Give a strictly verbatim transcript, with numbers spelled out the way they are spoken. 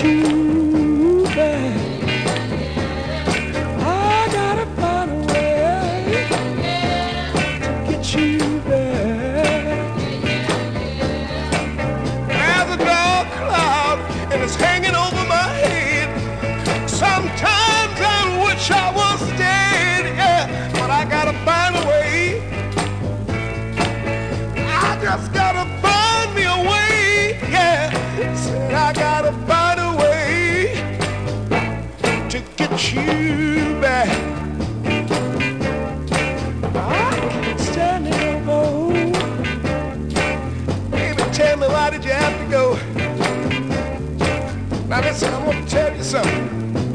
you back. I gotta find a way to get you back. There's a dark cloud and it's hanging over my head. Sometimes I wish I was dead, yeah, but I gotta find a way. I just gotta find me a way, yeah. Said I gotta find a way to get you back. I can't stand it no more. Baby, tell me, why did you have to go? Now listen, I want to tell you something.